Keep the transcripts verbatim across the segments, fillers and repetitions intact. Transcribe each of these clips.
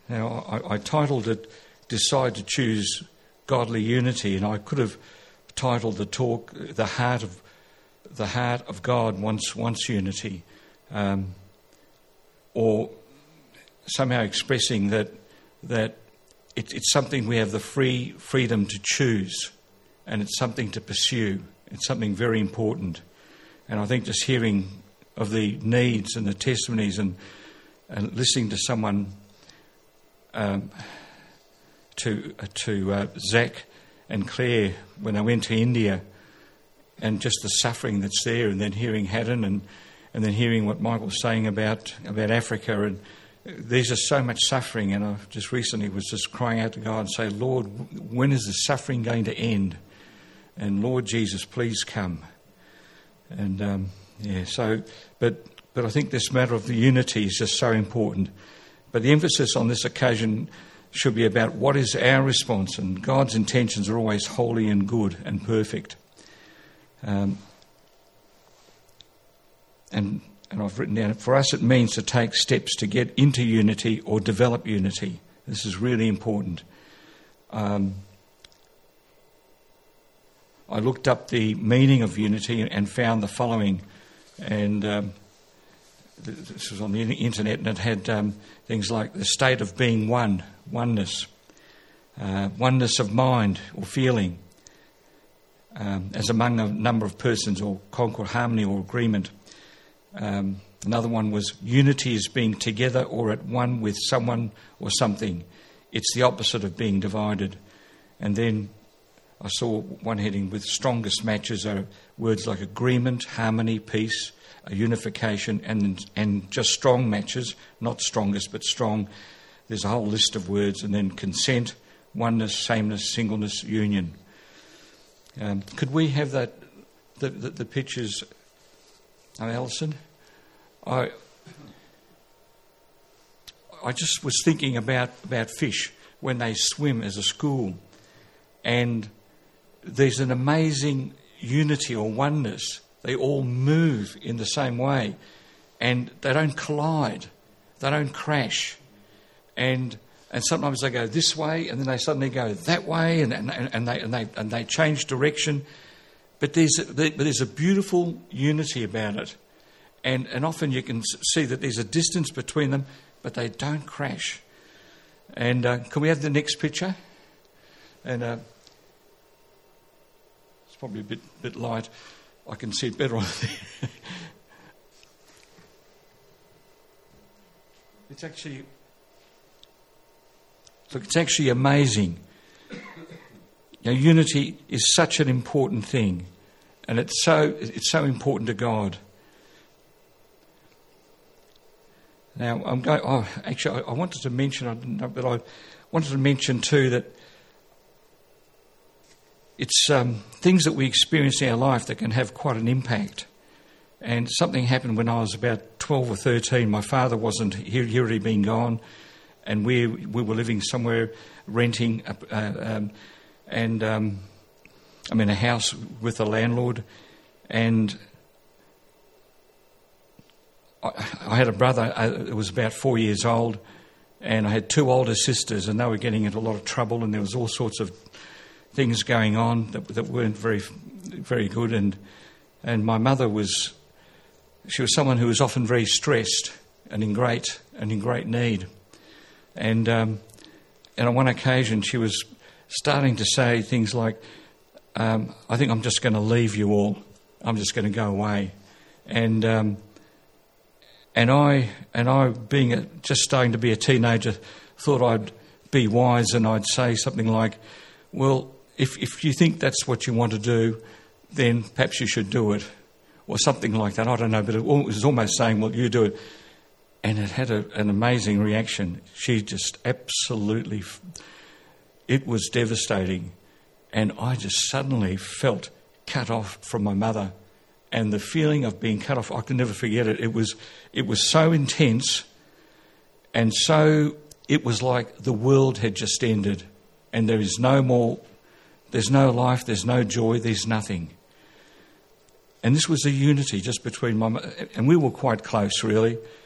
Now, I, I titled it Decide to Choose Godly Unity, and I could have titled the talk The Heart of the Heart of God Wants, wants Unity, um, or somehow expressing that that it, it's something we have the free freedom to choose, and it's something to pursue. It's something very important. And I think just hearing of the needs and the testimonies and, and listening to someone, um, to uh, to uh, Zach and Claire when I went to India, and just the suffering that's there, and then hearing Haddon and, and then hearing what Michael was saying about, about Africa, and there's just so much suffering, and I just recently was just crying out to God and say, Lord, when is the suffering going to end? And Lord Jesus, please come. And um, yeah, so, but but I think this matter of the unity is just so important. But the emphasis on this occasion should be about what is our response, and God's intentions are always holy and good and perfect. Um, and and I've written down, for us it means to take steps to get into unity or develop unity. This is really important. Um, I looked up the meaning of unity and found the following, and um, this was on the internet, and it had um, things like the state of being one, oneness, uh, oneness of mind or feeling, um, as among a number of persons, or concord harmony or agreement. Um, another one was unity is being together or at one with someone or something. It's the opposite of being divided. And then I saw one heading with strongest matches are words like agreement, harmony, peace, a unification, and and just strong matches, not strongest but strong. There's a whole list of words, and then consent, oneness, sameness, singleness, union. Um, could we have that the the, the pictures? Oh, Alison, I I just was thinking about, about fish when they swim as a school, and there's an amazing unity or oneness. They all move in the same way, and they don't collide, they don't crash, and and sometimes they go this way, and then they suddenly go that way, and and, and they and they and they change direction. But there's a, but there's a beautiful unity about it, and and often you can see that there's a distance between them, but they don't crash. And uh, can we have the next picture? And uh, it's probably a bit bit light. I can see it better on there. It's actually look. It's actually amazing. You know, unity is such an important thing, and it's so it's so important to God. Now, I'm going. Oh, actually, I, I wanted to mention, I didn't know, but I wanted to mention too that it's um, things that we experience in our life that can have quite an impact. And something happened when I was about twelve or thirteen. My father wasn't here; he already been gone, and we we were living somewhere, renting. Uh, um, And um, I'm in a house with a landlord, and I, I had a brother who was about four years old, and I had two older sisters, and they were getting into a lot of trouble, and there was all sorts of things going on that, that weren't very, very good. And and my mother was, she was someone who was often very stressed and in great and in great need. And um, and on one occasion, she was starting to say things like, um, I think I'm just going to leave you all. I'm just going to go away. And um, and I, and I being a, just starting to be a teenager, thought I'd be wise, and I'd say something like, well, if, if you think that's what you want to do, then perhaps you should do it. Or something like that. I don't know, but it was almost saying, well, you do it. And it had a, an amazing reaction. She just absolutely... It was devastating, and I just suddenly felt cut off from my mother, and the feeling of being cut off, I can never forget it. It was it was so intense, and so it was like the world had just ended, and there is no more, there's no life, there's no joy, there's nothing. And this was a unity just between my mother, and we were quite close, really.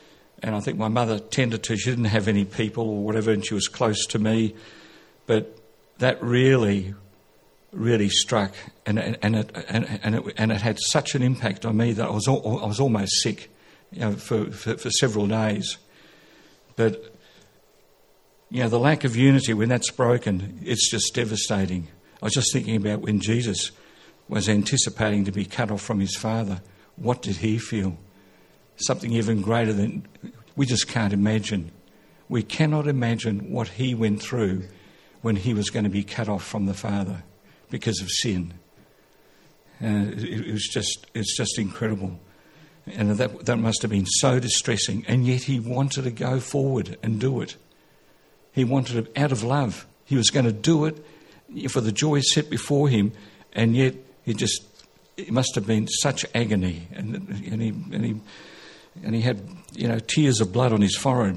and I think my mother tended to. She didn't have any people or whatever, and she was close to me. But that really, really struck, and and and it and, and it and it had such an impact on me that I was all, I was almost sick, you know, for, for for several days. But you know, the lack of unity, when that's broken, it's just devastating. I was just thinking about when Jesus was anticipating to be cut off from his Father. What did he feel? Something even greater than we just can't imagine. We cannot imagine what he went through when he was going to be cut off from the Father because of sin. Uh, it, it was just, it's just incredible. And that, that must have been so distressing. And yet he wanted to go forward and do it. He wanted it out of love. He was going to do it for the joy set before him. And yet he just, it must have been such agony. And, and, he, and, he, and he had, you know, tears of blood on his forehead.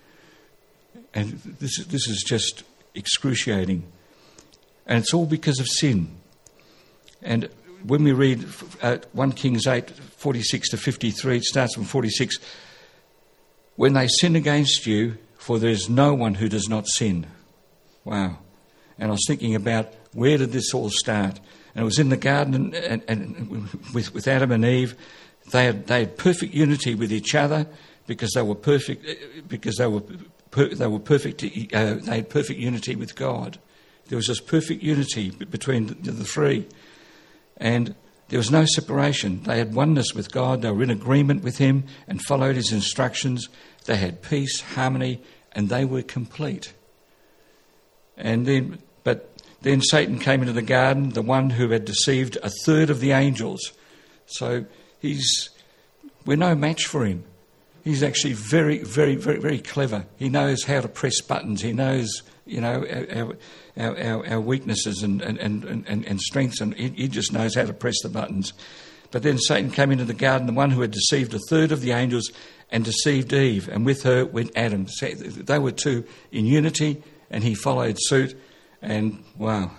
And this, this is just excruciating. And it's all because of sin. And when we read uh, First Kings eight, forty-six to fifty-three, it starts from forty-six. When they sin against you, for there is no one who does not sin. Wow. And I was thinking about, where did this all start? And it was in the garden, and, and, and with, with Adam and Eve. They had, they had perfect unity with each other because they were perfect, because they were per, they were perfect. Uh, they had perfect unity with God. There was this perfect unity between the, the three. And there was no separation. They had oneness with God. They were in agreement with him and followed his instructions. They had peace, harmony, and they were complete. And then, but then Satan came into the garden, the one who had deceived a third of the angels. So he's, we're no match for him. He's actually very, very, very, very clever. He knows how to press buttons. He knows, you know, our our, our, our weaknesses and, and, and, and, and strengths, and he, he just knows how to press the buttons. But then Satan came into the garden, the one who had deceived a third of the angels, and deceived Eve, and with her went Adam. So they were two in unity, and he followed suit, and wow.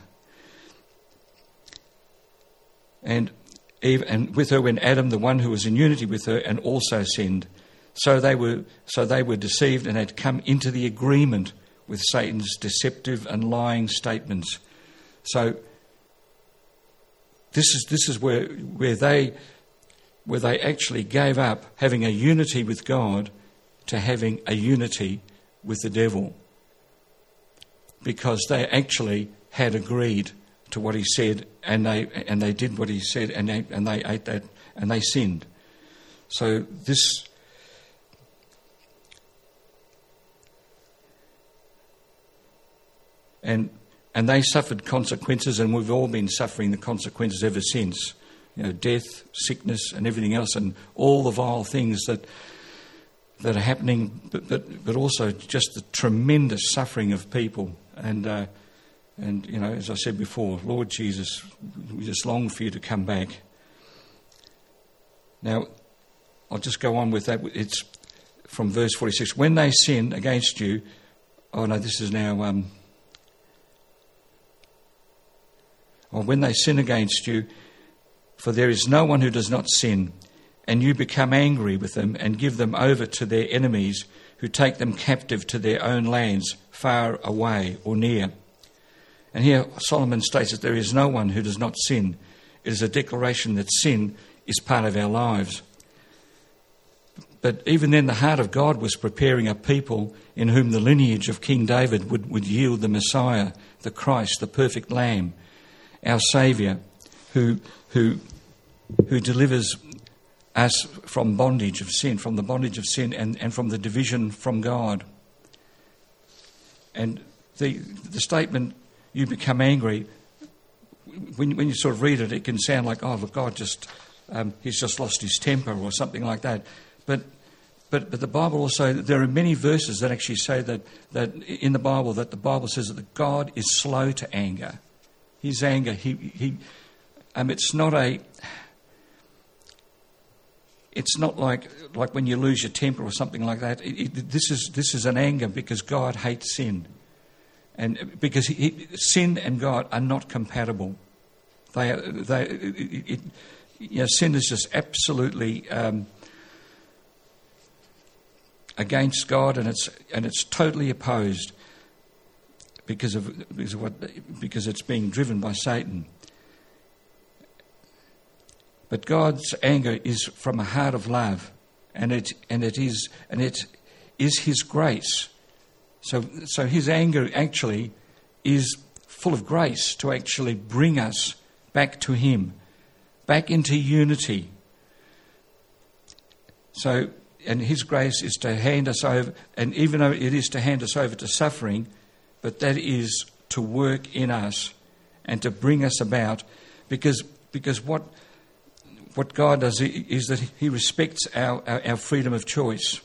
And Eve, and with her went Adam, the one who was in unity with her, and also sinned. So they were, so they were deceived and had come into the agreement with Satan's deceptive and lying statements. So this is this is where where they where they actually gave up having a unity with God to having a unity with the devil, because they actually had agreed to what he said, and they and they did what he said, and they and they ate that, and they sinned. So this. And and they suffered consequences, and we've all been suffering the consequences ever since. You know, death, sickness, and everything else, and all the vile things that that are happening, but but, but also just the tremendous suffering of people. And uh, and you know, as I said before, Lord Jesus, we just long for you to come back. Now, I'll just go on with that. It's from verse forty-six. When they sin against you, oh no, this is now. Um, Or when they sin against you, for there is no one who does not sin, and you become angry with them and give them over to their enemies, who take them captive to their own lands, far away or near. And here Solomon states that there is no one who does not sin. It is a declaration that sin is part of our lives. But even then, the heart of God was preparing a people in whom the lineage of King David would, would yield the Messiah, the Christ, the perfect Lamb, our Saviour, who who who delivers us from bondage of sin, from the bondage of sin and, and from the division from God. And the the statement, you become angry, when, when you sort of read it, it can sound like, oh, look, God just, um, he's just lost his temper or something like that. But but but the Bible also, there are many verses that actually say that, that in the Bible, that the Bible says that God is slow to anger. His anger, he, he, um, it's not a, it's not like like when you lose your temper or something like that. It, it, this is this is an anger because God hates sin, and because he, he, sin and God are not compatible. They are, they, it, it, you know, sin is just absolutely um, against God, and it's and it's totally opposed because of because of what because it's being driven by Satan. But God's anger is from a heart of love, and it and it is and it is His grace. So so His anger actually is full of grace to actually bring us back to Him, back into unity. So and His grace is to hand us over, and even though it is to hand us over to suffering, but that is to work in us and to bring us about, because because what. What God does is that He respects our, our, our freedom of choice.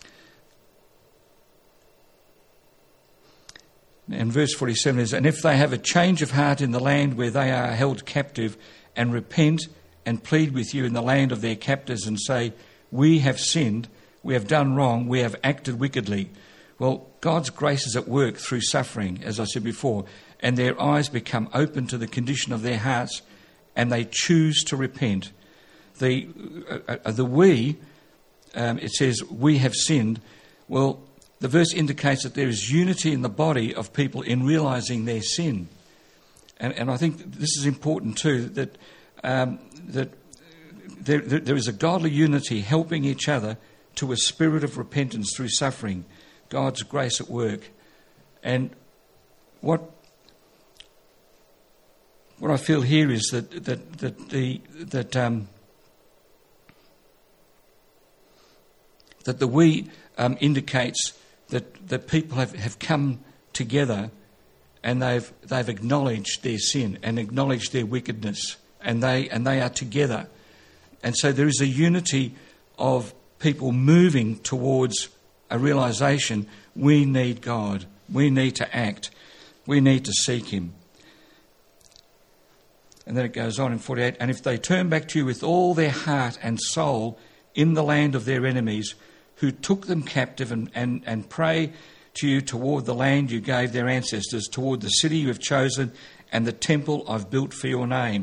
And verse forty-seven is, and if they have a change of heart in the land where they are held captive, and repent and plead with you in the land of their captors and say, we have sinned, we have done wrong, we have acted wickedly. Well, God's grace is at work through suffering, as I said before, and their eyes become open to the condition of their hearts, and they choose to repent. The uh, uh, the we, um, it says, we have sinned. Well, the verse indicates that there is unity in the body of people in realising their sin. And, and I think this is important too, that um, that there, there is a godly unity helping each other to a spirit of repentance through suffering, God's grace at work. And what what I feel here is that that that the that um, that the we um, indicates that, that people have, have come together and they've they've acknowledged their sin and acknowledged their wickedness, and they and they are together. And so there is a unity of people moving towards a realisation, we need God, we need to act, we need to seek Him. And then it goes on in forty-eight, and if they turn back to you with all their heart and soul in the land of their enemies, who took them captive, and, and, and pray to you toward the land you gave their ancestors, toward the city you have chosen and the temple I've built for your name.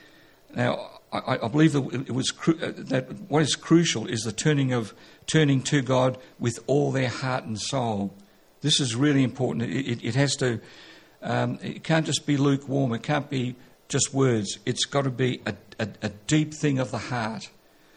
Now, I, I believe that it was cru- that what is crucial is the turning of turning to God with all their heart and soul. This is really important. It, it, it has to. Um, it can't just be lukewarm. It can't be just words. It's got to be a, a, a deep thing of the heart.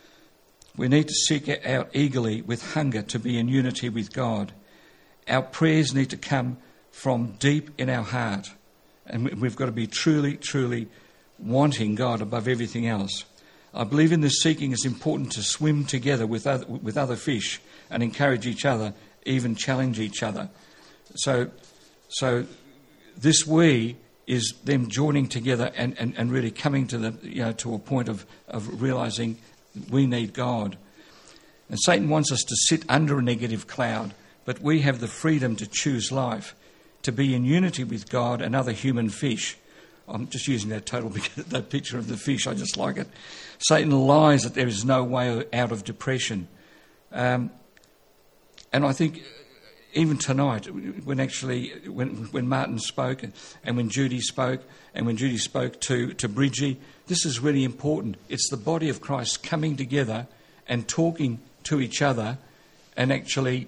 We need to seek out eagerly with hunger to be in unity with God. Our prayers need to come from deep in our heart. And we've got to be truly, truly wanting God above everything else. I believe in this seeking it's important to swim together with other, with other fish and encourage each other, even challenge each other. So, so this we is them joining together and, and, and really coming to the you know to a point of, of realising we need God. And Satan wants us to sit under a negative cloud, but we have the freedom to choose life, to be in unity with God and other human fish. I'm just using that total that picture of the fish. I just like it. Satan lies that there is no way out of depression. Um, and I think even tonight, when actually, when when Martin spoke and when Judy spoke and when Judy spoke to, to Bridgie, this is really important. It's the body of Christ coming together and talking to each other and actually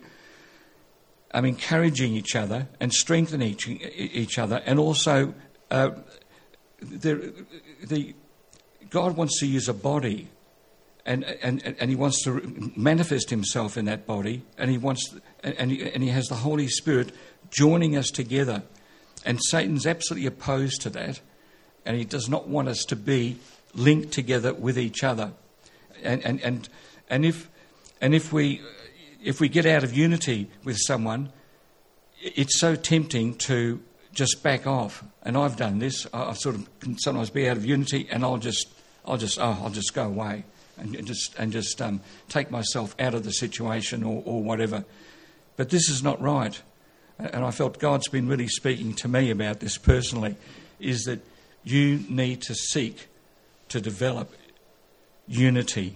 um, encouraging each other and strengthening each, each other. And also, uh, the, the, God wants to use a body and, and, and He wants to manifest Himself in that body, and He wants and he, and He has the Holy Spirit joining us together. And Satan's absolutely opposed to that, and he does not want us to be linked together with each other. And and and, and if and if we if we get out of unity with someone, it's so tempting to just back off. And I've done this. I sort of can sometimes be out of unity, and I'll just I'll just oh I'll just go away and just and just um, take myself out of the situation or, or whatever. But this is not right. And I felt God's been really speaking to me about this personally, is that you need to seek to develop unity.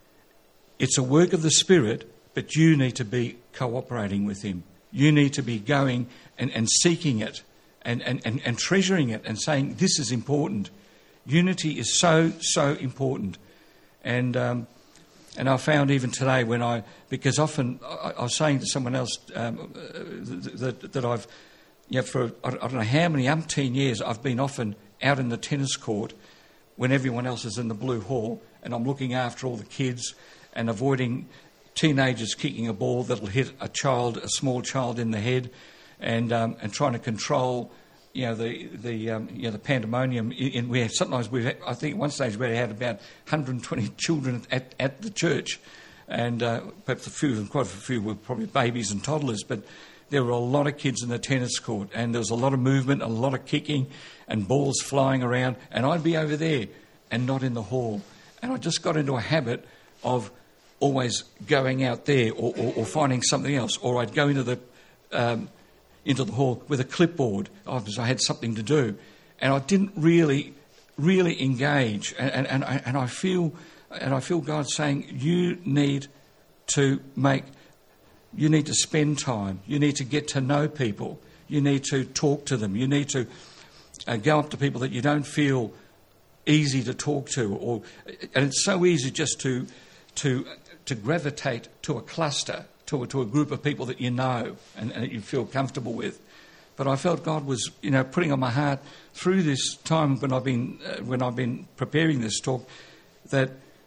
It's a work of the Spirit, but you need to be cooperating with Him. You need to be going and, and seeking it and, and, and, and treasuring it and saying, this is important. Unity is so, so important. And um, And I found even today when I, because often I, I was saying to someone else um, that, that I've, you know, for I don't know how many umpteen years I've been often out in the tennis court when everyone else is in the blue hall, and I'm looking after all the kids and avoiding teenagers kicking a ball that'll hit a child, a small child in the head, and um, and trying to control, you know, the the um, you know the pandemonium. In, we have, sometimes we I think at one stage we had about one hundred twenty children at at the church, and uh, perhaps a few of them, quite a few were probably babies and toddlers, but there were a lot of kids in the tennis court, and there was a lot of movement, a lot of kicking, and balls flying around, and I'd be over there and not in the hall, and I just got into a habit of always going out there or, or, or finding something else, or I'd go into the um, into the hall with a clipboard because I had something to do, and I didn't really really engage, and and, and, I, and I feel and I feel God saying you need to make. You need to spend time. You need to get to know people. You need to talk to them. You need to uh, go up to people that you don't feel easy to talk to, or and it's so easy just to to to gravitate to a cluster, to a, to a group of people that you know and, and that you feel comfortable with. But I felt God was, you know, putting on my heart through this time when I've been uh, when I've been preparing this talk that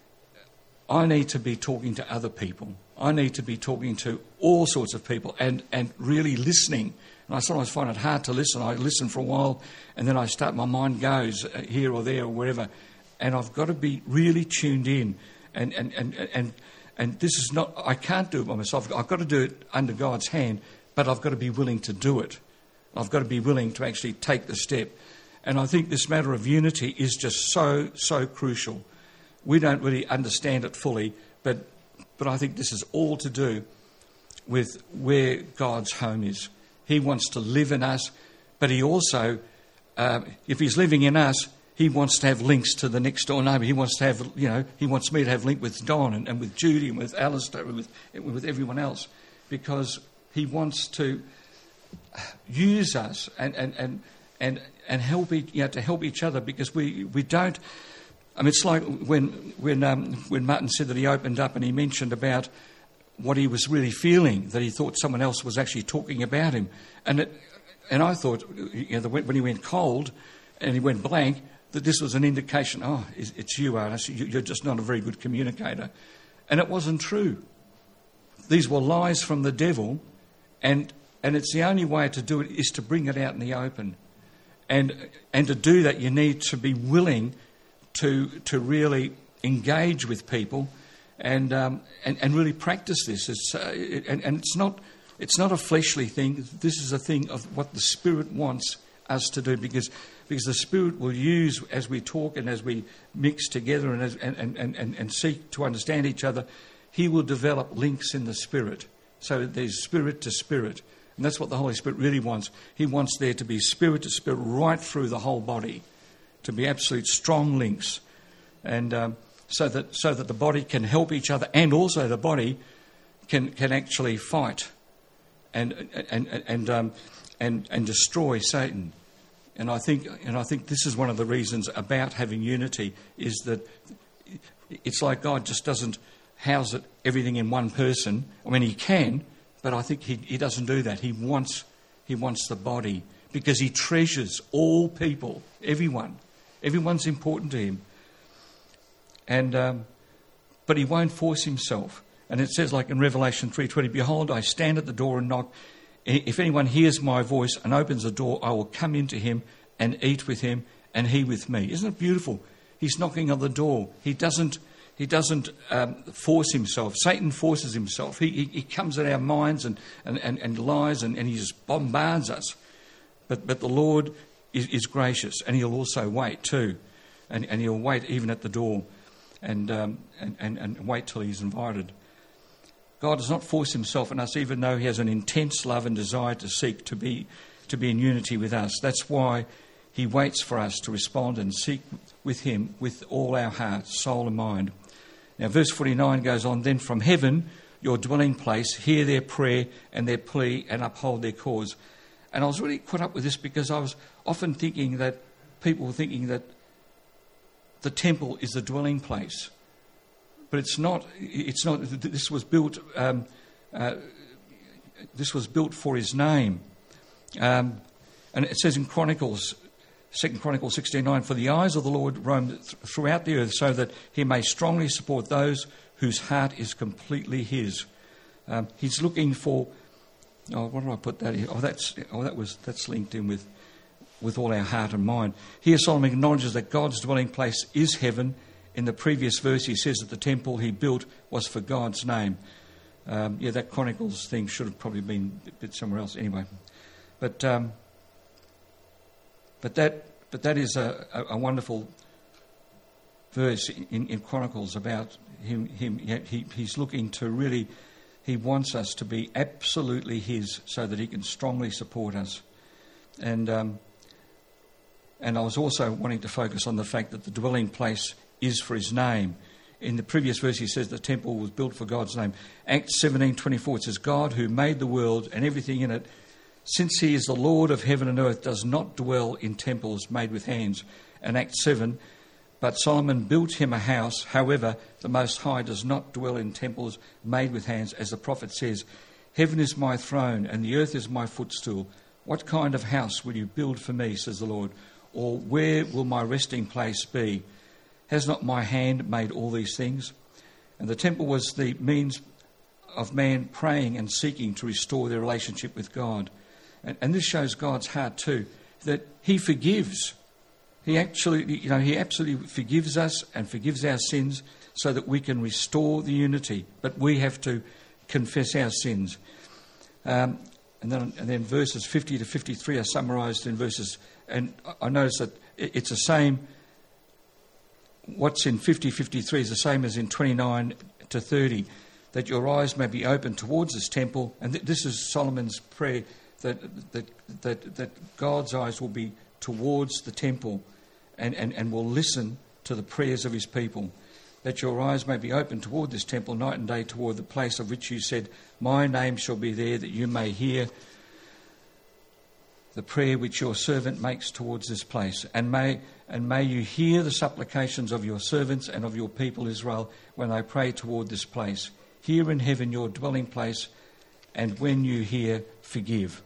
I need to be talking to other people. I need to be talking to all sorts of people and, and really listening. And I sometimes find it hard to listen. I listen for a while and then I start, my mind goes here or there or wherever. And I've got to be really tuned in. And, and, and, and, and this is not, I can't do it by myself. I've got to do it under God's hand, but I've got to be willing to do it. I've got to be willing to actually take the step. And I think this matter of unity is just so, so crucial. We don't really understand it fully, but But I think this is all to do with where God's home is. He wants to live in us, but he also, uh, if he's living in us, he wants to have links to the next door neighbour. He wants to have, you know, he wants me to have link with Don and, and with Judy and with Alistair and with, with everyone else, because he wants to use us and and and and, and help each, you know, to help each other, because we, we don't. I mean, it's like when when um, when Martin said that he opened up and he mentioned about what he was really feeling, that he thought someone else was actually talking about him, and it, and I thought, you know, when he went cold and he went blank, that this was an indication. Oh, it's you, Artis. You're just not a very good communicator, and it wasn't true. These were lies from the devil, and and it's the only way to do it is to bring it out in the open, and and to do that you need to be willing to to really engage with people and um, and, and really practice this. It's, uh, it, and, and it's not it's not a fleshly thing. This is a thing of what the Spirit wants us to do, because because the Spirit will use, as we talk and as we mix together and, as, and, and, and, and seek to understand each other, he will develop links in the Spirit. So there's spirit to spirit. And that's what the Holy Spirit really wants. He wants there to be spirit to spirit right through the whole body, to be absolute strong links, and um, so that so that the body can help each other, and also the body can can actually fight and and and and um, and, and destroy Satan. And I think and I think this is one of the reasons about having unity, is that it's like God just doesn't house it everything in one person. I mean, he can, but I think he he doesn't do that. He wants he wants the body, because he treasures all people, everyone. Everyone's important to him, and um, but he won't force himself. And it says, like in Revelation three twenty, "Behold, I stand at the door and knock. If anyone hears my voice and opens the door, I will come into him and eat with him, and he with me." Isn't it beautiful? He's knocking on the door. He doesn't. He doesn't um, force himself. Satan forces himself. He, he, he comes at our minds and and, and, and lies, and, and he just bombards us. But but the Lord is, is gracious, and he'll also wait too, and and he'll wait even at the door, and um, and, and and wait till he's invited. God does not force himself on us, even though he has an intense love and desire to seek to be to be in unity with us. That's why he waits for us to respond and seek with him with all our heart, soul and mind. Now, verse forty-nine goes on, "Then from heaven, your dwelling place, hear their prayer and their plea and uphold their cause." And I was really caught up with this, because I was often thinking that people were thinking that the temple is the dwelling place. but it's not. It's not. This was built. Um, uh, this was built for His name, um, and it says in Chronicles, Second Chronicles sixteen nine, for the eyes of the Lord roam th- throughout the earth, so that He may strongly support those whose heart is completely His. Um, he's looking for. Oh, what did I put that here? Oh, that's. Oh, that was. That's linked in with, with all our heart and mind. Here, Solomon acknowledges that God's dwelling place is heaven. In the previous verse, he says that the temple he built was for God's name. Um, yeah, that Chronicles thing should have probably been a bit somewhere else anyway. But um, but that but that is a, a, a wonderful verse in, in Chronicles about him. Him he, he's looking to really. He wants us to be absolutely His, so that He can strongly support us. And um, and I was also wanting to focus on the fact that the dwelling place is for His name. In the previous verse, he says the temple was built for God's name. Acts seventeen twenty-four, it says, God who made the world and everything in it, since He is the Lord of heaven and earth, does not dwell in temples made with hands. And Acts seven, but Solomon built him a house. However, the Most High does not dwell in temples made with hands, as the prophet says, heaven is my throne and the earth is my footstool. What kind of house will you build for me, says the Lord? Or where will my resting place be? Has not my hand made all these things? And the temple was the means of man praying and seeking to restore their relationship with God. And, and this shows God's heart too, that He forgives. He actually, you know, He absolutely forgives us and forgives our sins so that we can restore the unity. But we have to confess our sins. Um, and then, and then verses fifty to fifty-three are summarised in verses. And I notice that it's the same. What's in fifty, fifty-three is the same as in twenty-nine to thirty. That your eyes may be open towards this temple. And th- this is Solomon's prayer, that that that that God's eyes will be towards the temple. And, and, and will listen to the prayers of His people, that your eyes may be open toward this temple night and day, toward the place of which you said, my name shall be there, that you may hear the prayer which your servant makes towards this place. And may and may you hear the supplications of your servants and of your people Israel when they pray toward this place. Here in heaven your dwelling place, and when you hear, forgive.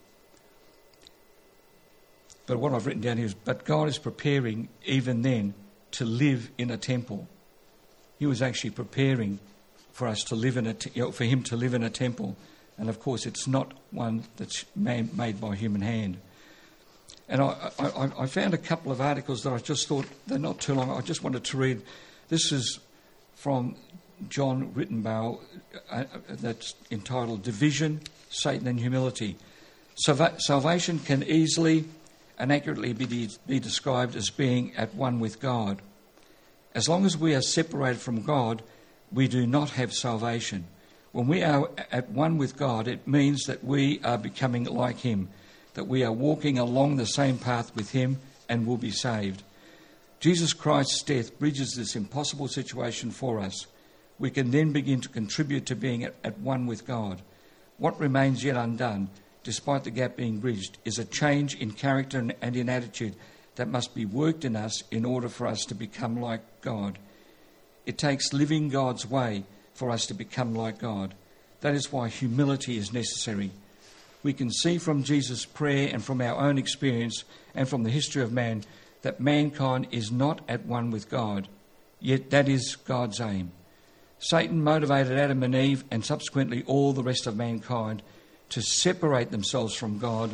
But what I've written down here is, but God is preparing even then to live in a temple. He was actually preparing for us to live in a, te- you know, for Him to live in a temple. And of course, it's not one that's man- made by human hand. And I, I, I found a couple of articles that I just thought, they're not too long. I just wanted to read. This is from John Rittenbough, uh, that's entitled Division, Satan and Humility. Salva- salvation can easily and accurately be, de- be described as being at one with God. As long as we are separated from God, we do not have salvation. When we are at one with God, it means that we are becoming like Him, that we are walking along the same path with Him and will be saved. Jesus Christ's death bridges this impossible situation for us. We can then begin to contribute to being at, at one with God. What remains yet undone, despite the gap being bridged, is a change in character and, and in attitude that must be worked in us in order for us to become like God. It takes living God's way for us to become like God. That is why humility is necessary. We can see from Jesus' prayer and from our own experience and from the history of man that mankind is not at one with God, yet that is God's aim. Satan motivated Adam and Eve and subsequently all the rest of mankind to separate themselves from God.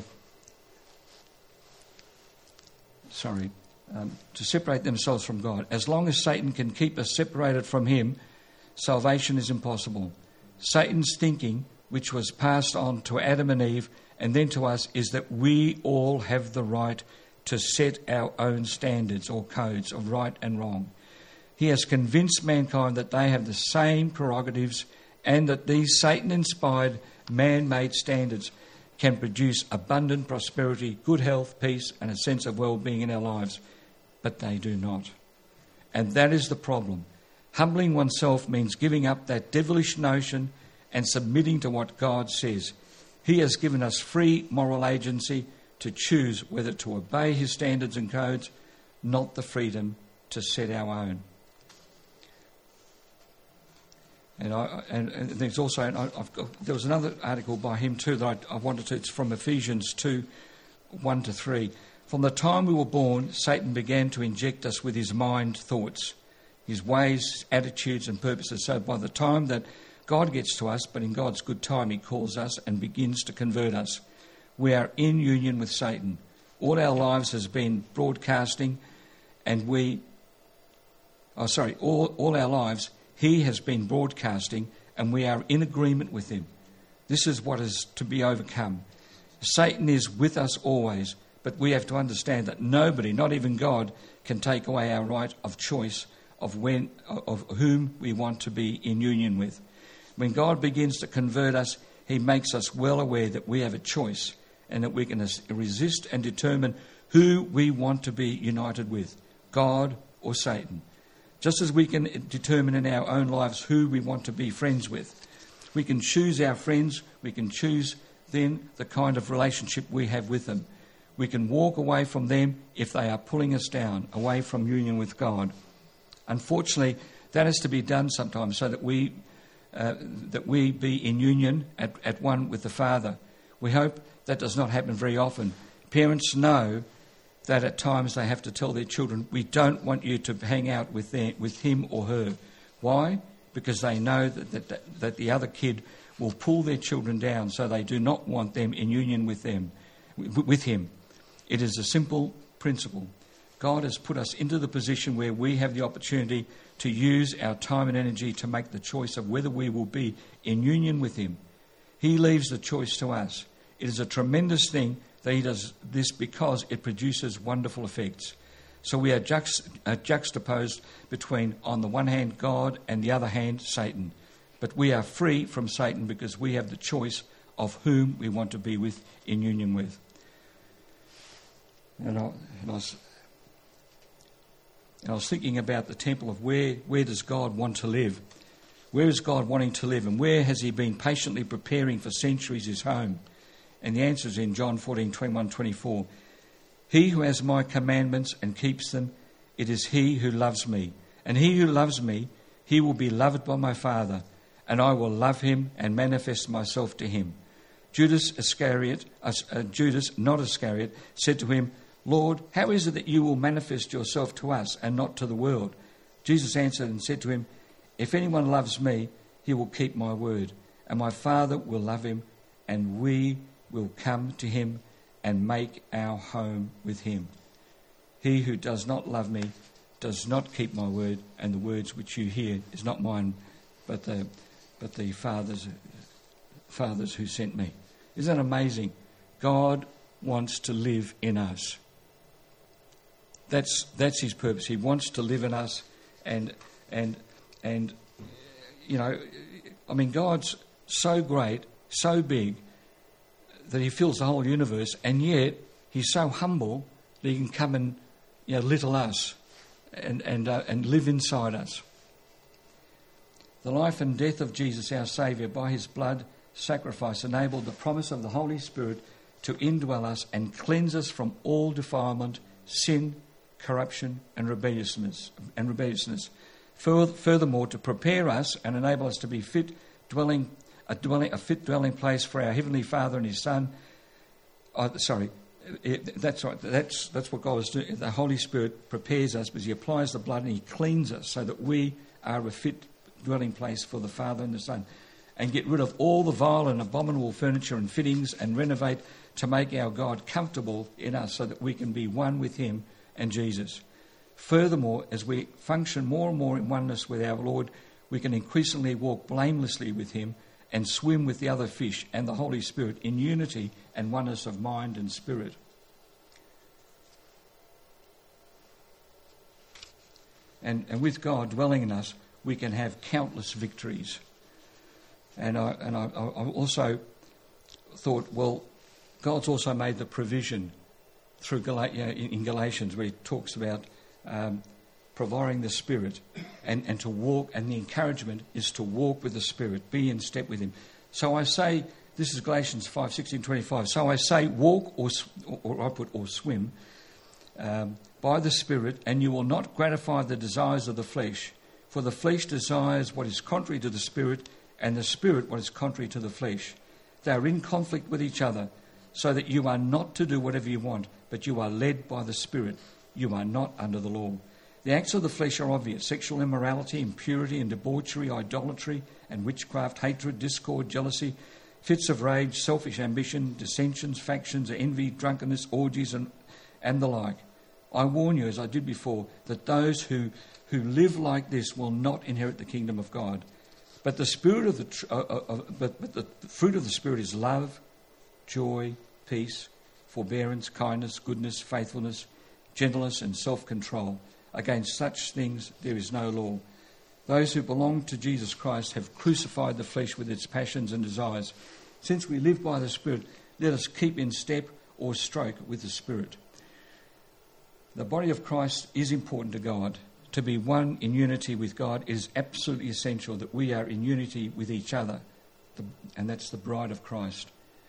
Sorry, um, to separate themselves from God. As long as Satan can keep us separated from Him, salvation is impossible. Satan's thinking, which was passed on to Adam and Eve and then to us, is that we all have the right to set our own standards or codes of right and wrong. He has convinced mankind that they have the same prerogatives and that these Satan-inspired man-made standards can produce abundant prosperity, good health, peace, and a sense of well-being in our lives. But they do not. And that is the problem. Humbling oneself means giving up that devilish notion and submitting to what God says. He has given us free moral agency to choose whether to obey His standards and codes, not the freedom to set our own. And, I, and, and there's also, and I, I've got, there was another article by him too that I, I wanted to, it's from Ephesians two, one to three. From the time we were born, Satan began to inject us with his mind thoughts, his ways, attitudes and purposes. So by the time that God gets to us, but in God's good time, he calls us and begins to convert us. We are in union with Satan. All our lives has been broadcasting, and we, oh sorry, all, all our lives, he has been broadcasting, and we are in agreement with him. This is what is to be overcome. Satan is with us always, but we have to understand that nobody, not even God, can take away our right of choice of when, of whom we want to be in union with. When God begins to convert us, he makes us well aware that we have a choice and that we can resist and determine who we want to be united with, God or Satan. Just as we can determine in our own lives who we want to be friends with. We can choose our friends, we can choose then the kind of relationship we have with them. We can walk away from them if they are pulling us down, away from union with God. Unfortunately, that has to be done sometimes so that we uh, that we be in union at, at one with the Father. We hope that does not happen very often. Parents know that at times they have to tell their children, we don't want you to hang out with their, with him or her. Why? Because they know that, that, that the other kid will pull their children down, so they do not want them in union with them, with him. It is a simple principle. God has put us into the position where we have the opportunity to use our time and energy to make the choice of whether we will be in union with him. He leaves the choice to us. It is a tremendous thing that he does this because it produces wonderful effects. So we are juxt- uh, juxtaposed between, on the one hand, God and the other hand, Satan. But we are free from Satan because we have the choice of whom we want to be with, in union with. And I, and I was... And I was thinking about the temple of where, where does God want to live? Where is God wanting to live? And where has he been patiently preparing for centuries his home? And the answer is in John fourteen, twenty-one, twenty-four. He who has my commandments and keeps them, it is he who loves me. And he who loves me, he will be loved by my Father, and I will love him and manifest myself to him. Judas Iscariot, uh, uh, Judas, not Iscariot, said to him, Lord, how is it that you will manifest yourself to us and not to the world? Jesus answered and said to him, if anyone loves me, he will keep my word, and my Father will love him, and we will come to him and make our home with him. He who does not love me does not keep my word, and the words which you hear is not mine, but the but the Father's Father's who sent me. Isn't that amazing? God wants to live in us. That's that's his purpose. He wants to live in us, and and and you know, I mean, God's so great, so big that he fills the whole universe, and yet he's so humble that he can come and, you know, little us, and and uh, and live inside us. The life and death of Jesus, our Saviour, by his blood sacrifice, enabled the promise of the Holy Spirit to indwell us and cleanse us from all defilement, sin, corruption and rebelliousness and rebelliousness. Furthermore, to prepare us and enable us to be fit dwelling a dwelling a fit dwelling place for our Heavenly Father and his Son. Oh, sorry, it, that's right. That's that's what God is doing. The Holy Spirit prepares us because he applies the blood and he cleans us so that we are a fit dwelling place for the Father and the Son, and get rid of all the vile and abominable furniture and fittings, and renovate to make our God comfortable in us so that we can be one with him and Jesus. Furthermore, as we function more and more in oneness with our Lord, we can increasingly walk blamelessly with him and swim with the other fish and the Holy Spirit in unity and oneness of mind and spirit. And, and with God dwelling in us, we can have countless victories. And I, and I, I also thought, well, God's also made the provision through Gal- you know, in Galatians, where he talks about um, providing the Spirit, and, and to walk, and the encouragement is to walk with the Spirit, be in step with him. So I say, this is Galatians five, sixteen, twenty-five. So I say, walk, or, or I put, or swim, um, by the Spirit, and you will not gratify the desires of the flesh, For the flesh desires what is contrary to the Spirit, and the Spirit what is contrary to the flesh. They are in conflict with each other, so that you are not to do whatever you want, but you are led by the Spirit. You are not under the law. The acts of the flesh are obvious: sexual immorality, impurity and debauchery, idolatry and witchcraft, hatred, discord, jealousy, fits of rage, selfish ambition, dissensions, factions, envy, drunkenness, orgies and, and the like. I warn you, as I did before, that those who, who live like this will not inherit the kingdom of God. But the spirit of the tr- uh, uh, uh, but, but the fruit of the Spirit is love, joy, peace, forbearance, kindness, goodness, faithfulness, gentleness and self-control. Against such things there is no law. Those who belong to Jesus Christ have crucified the flesh with its passions and desires. Since we live by the Spirit, let us keep in step or stroke with the Spirit. The body of Christ is important to God. To be one in unity with God is absolutely essential, that we are in unity with each other, and that's the bride of Christ.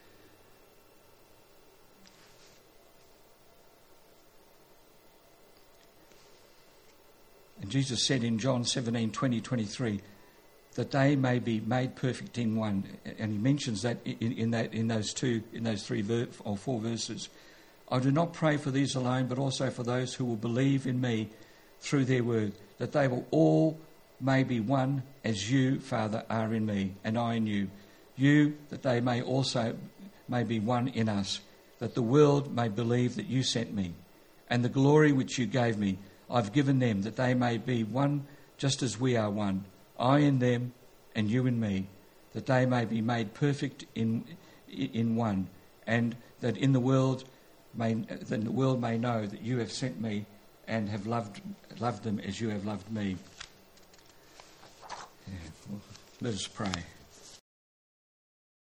And Jesus said in John seventeen, twenty, twenty-three, that they may be made perfect in one. And he mentions that in, in that in those two, in those three ver- or four verses. I do not pray for these alone, but also for those who will believe in me through their word, that they will all may be one, as you, Father, are in me, and I in you. You, that they may also may be one in us, that the world may believe that you sent me. And the glory which you gave me, I've given them, that they may be one just as we are one, I in them and you in me, that they may be made perfect in in one, and that in the world may that the world may know that you have sent me and have loved loved them as you have loved me. Yeah, well, let us pray.